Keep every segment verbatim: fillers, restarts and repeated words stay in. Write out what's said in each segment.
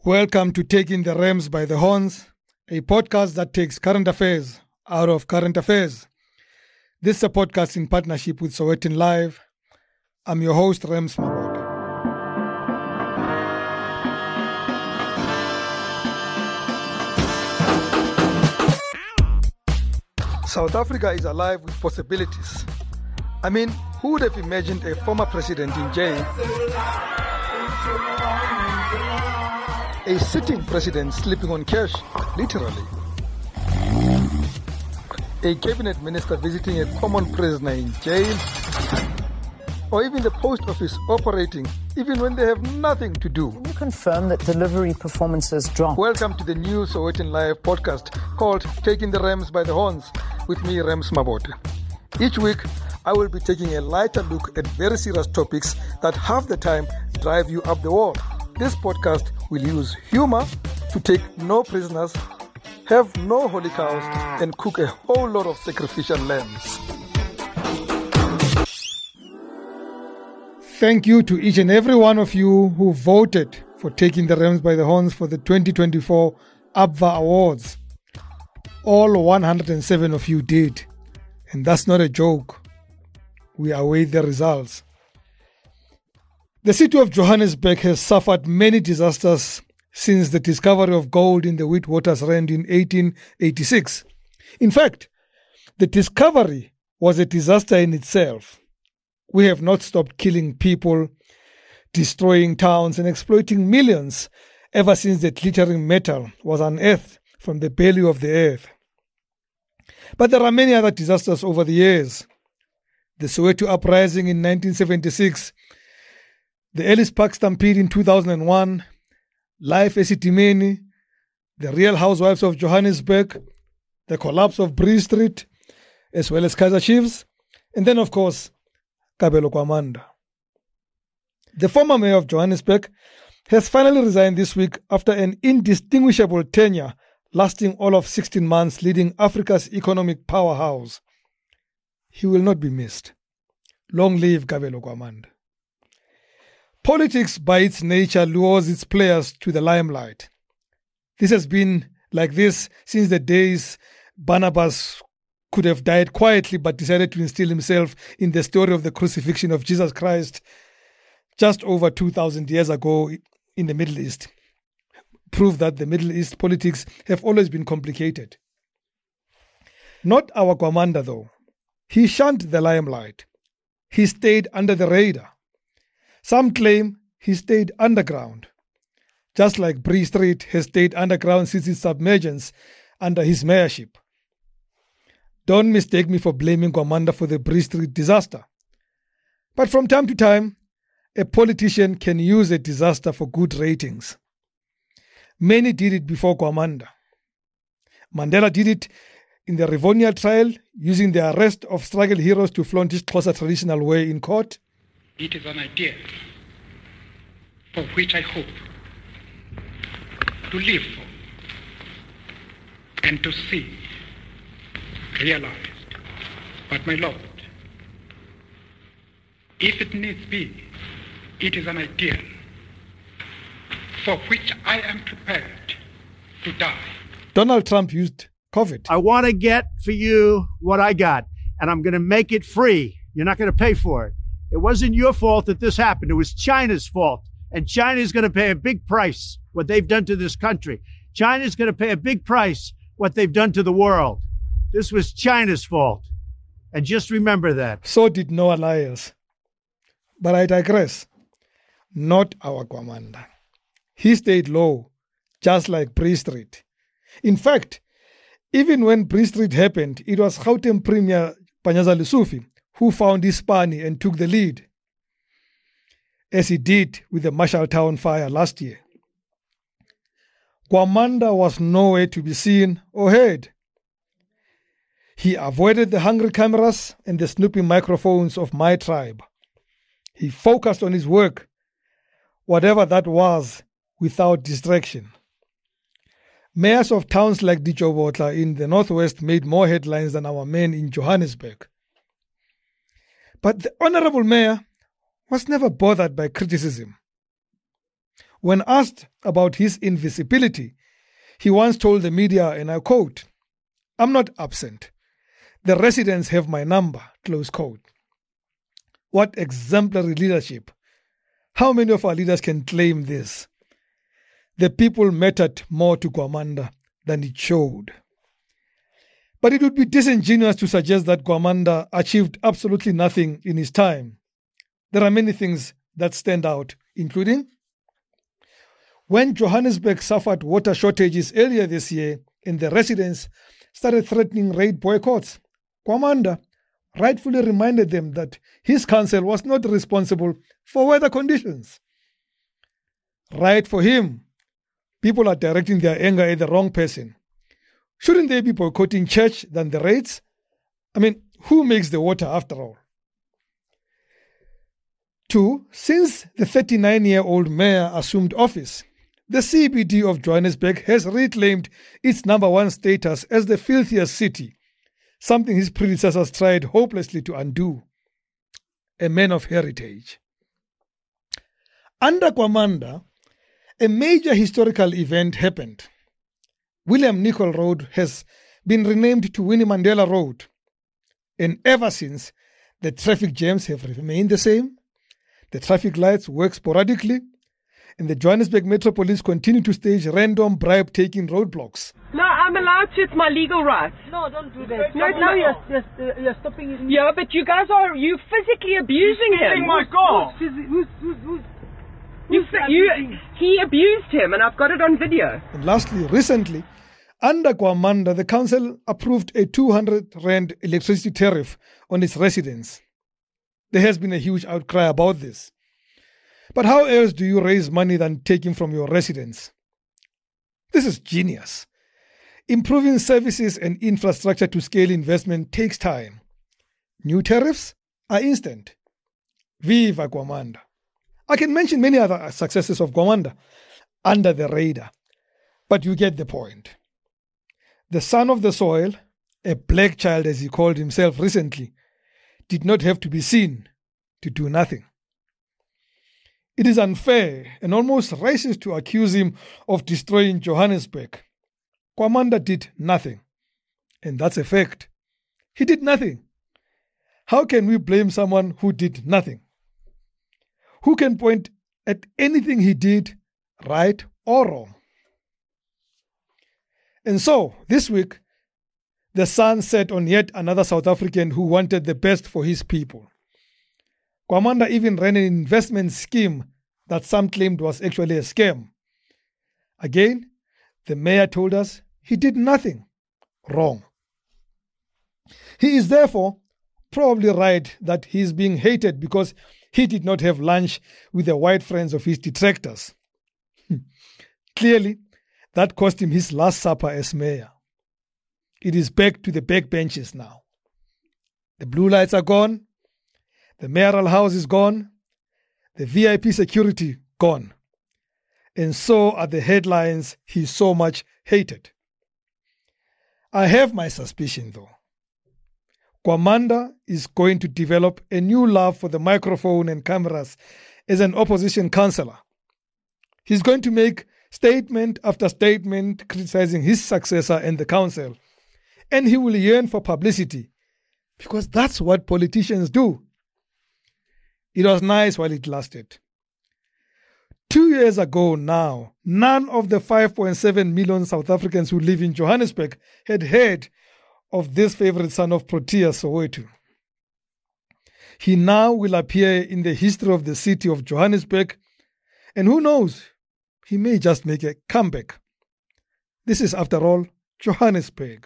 Welcome to Taking the Rams by the Horns, a podcast that takes current affairs out of current affairs. This is a podcast in partnership with Sowetan Live. I'm your host, Rams Mabot. South Africa is alive with possibilities. I mean, who would have imagined a former president in jail? A sitting president sleeping on cash, literally. A cabinet minister visiting a common prisoner in jail. Or even the post office operating, even when they have nothing to do. Can you confirm that delivery performances dropped? Welcome to the new Sowetan Live podcast called Taking the Rams by the Horns with me, Rams Mabot. Each week, I will be taking a lighter look at very serious topics that half the time drive you up the wall. This podcast will use humor to take no prisoners, have no holy cows, and cook a whole lot of sacrificial lambs. Thank you to each and every one of you who voted for Taking the Rams by the Horns for the twenty twenty-four A B V A Awards. All one hundred seven of you did, and that's not a joke. We await the results. The city of Johannesburg has suffered many disasters since the discovery of gold in the Witwatersrand in eighteen eighty-six. In fact, the discovery was a disaster in itself. We have not stopped killing people, destroying towns, and exploiting millions ever since the glittering metal was unearthed from the belly of the earth. But there are many other disasters over the years. The Soweto Uprising in nineteen seventy-six, the Ellis Park Stampede in two thousand one, Life eSetimeni, the Real Housewives of Johannesburg, the collapse of Bree Street, as well as Kaizer Chiefs, and then, of course, Kabelo Kwamanda. The former mayor of Johannesburg has finally resigned this week after an indistinguishable tenure lasting all of sixteen months, leading Africa's economic powerhouse. He will not be missed. Long live Kabelo Kwamanda. Politics, by its nature, lures its players to the limelight. This has been like this since the days Barnabas could have died quietly but decided to instill himself in the story of the crucifixion of Jesus Christ just over two thousand years ago in the Middle East. Prove that the Middle East politics have always been complicated. Not our Kwamanda, though. He shunned the limelight. He stayed under the radar. Some claim he stayed underground, just like Bree Street has stayed underground since its submergence under his mayorship. Don't mistake me for blaming Kwamanda for the Bree Street disaster. But from time to time, a politician can use a disaster for good ratings. Many did it before Kwamanda. Mandela did it in the Rivonia trial, using the arrest of struggle heroes to flaunt his Xhosa traditional way in court. It is an idea for which I hope to live for and to see realized. But my Lord, if it needs be, it is an ideal for which I am prepared to die. Donald Trump used COVID. I want to get for you what I got, and I'm going to make it free. You're not going to pay for it. It wasn't your fault that this happened. It was China's fault. And China is going to pay a big price, what they've done to this country. China is going to pay a big price, what they've done to the world. This was China's fault. And just remember that. So did Noah Lyles. But I digress. Not our Kwamanda. He stayed low, just like Bree Street. In fact, even when Bree Street happened, it was Gauteng Premier Panyaza Lesufi who found his spani and took the lead, as he did with the Marshalltown fire last year. Kwamanda was nowhere to be seen or heard. He avoided the hungry cameras and the snooping microphones of my tribe. He focused on his work, whatever that was, without distraction. Mayors of towns like Ditjobotla in the northwest made more headlines than our men in Johannesburg. But the honorable mayor was never bothered by criticism. When asked about his invisibility, he once told the media, and I quote, "I'm not absent. The residents have my number," close quote. What exemplary leadership. How many of our leaders can claim this? The people mattered more to Gwamanda than it showed. But it would be disingenuous to suggest that Gwamanda achieved absolutely nothing in his time. There are many things that stand out, including when Johannesburg suffered water shortages earlier this year and the residents started threatening raid boycotts, Gwamanda rightfully reminded them that his council was not responsible for weather conditions. Right for him. People are directing their anger at the wrong person. Shouldn't they be boycotting church than the raids? I mean, who makes the water after all? Two, since the thirty-nine-year-old mayor assumed office, the C B D of Johannesburg has reclaimed its number one status as the filthiest city, something his predecessors tried hopelessly to undo. A man of heritage. Under Gwamanda, a major historical event happened. William Nicol Road has been renamed to Winnie Mandela Road, and ever since, the traffic jams have remained the same, the traffic lights work sporadically, and the Johannesburg Metro Police continue to stage random bribe-taking roadblocks. No, I'm allowed to. It's my legal right. No, don't do that. No, no, you're, you're, you're stopping it. Yeah, but you guys are you physically abusing him. Oh my God! Who's, who's, who's, who's, you, you, he abused him, and I've got it on video. And lastly, recently, under Gwamanda, the council approved a two hundred rand electricity tariff on its residents. There has been a huge outcry about this. But how else do you raise money than taking from your residents? This is genius. Improving services and infrastructure to scale investment takes time. New tariffs are instant. Viva Gwamanda. I can mention many other successes of Gwamanda under the radar, but you get the point. The son of the soil, a black child as he called himself recently, did not have to be seen to do nothing. It is unfair and almost racist to accuse him of destroying Johannesburg. Gwamanda did nothing, and that's a fact. He did nothing. How can we blame someone who did nothing? Who can point at anything he did, right or wrong? And so, this week, the sun set on yet another South African who wanted the best for his people. Gwamanda even ran an investment scheme that some claimed was actually a scam. Again, the mayor told us he did nothing wrong. He is therefore probably right that he is being hated because he did not have lunch with the white friends of his detractors. Clearly, that cost him his last supper as mayor. It is back to the backbenches now. The blue lights are gone. The mayoral house is gone. The V I P security gone. And so are the headlines he so much hated. I have my suspicion though. Gwamanda is going to develop a new love for the microphone and cameras as an opposition councillor. He's going to make statement after statement criticizing his successor and the council. And he will yearn for publicity because that's what politicians do. It was nice while it lasted. Two years ago now, none of the five point seven million South Africans who live in Johannesburg had heard of this favorite son of Protea Soweto. He now will appear in the history of the city of Johannesburg, and who knows, he may just make a comeback. This is, after all, Johannesburg.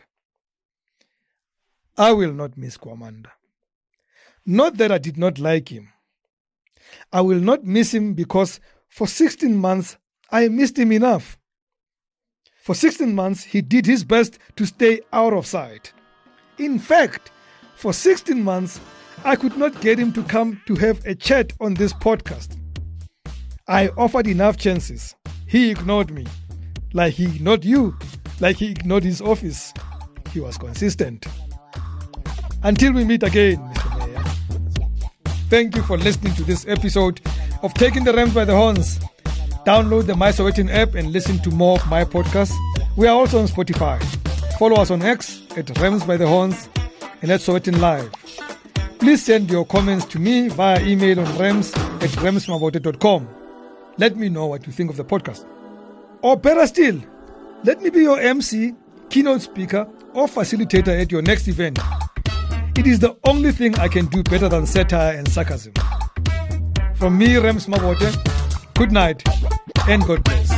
I will not miss Gwamanda. Not that I did not like him. I will not miss him because for sixteen months, I missed him enough. For sixteen months, he did his best to stay out of sight. In fact, for sixteen months, I could not get him to come to have a chat on this podcast. I offered enough chances. He ignored me. Like he ignored you. Like he ignored his office. He was consistent. Until we meet again, Mister Mayor. Thank you for listening to this episode of Taking the Rams by the Horns. Download the My Sowetan app and listen to more of my podcasts. We are also on Spotify. Follow us on X at Rams by the Horns and at Sowetan Live. Please send your comments to me via email on rams at ramsmabote dot com. Let me know what you think of the podcast. Or better still, let me be your M C, keynote speaker, or facilitator at your next event. It is the only thing I can do better than satire and sarcasm. From me, Rams Mabote, good night and God bless.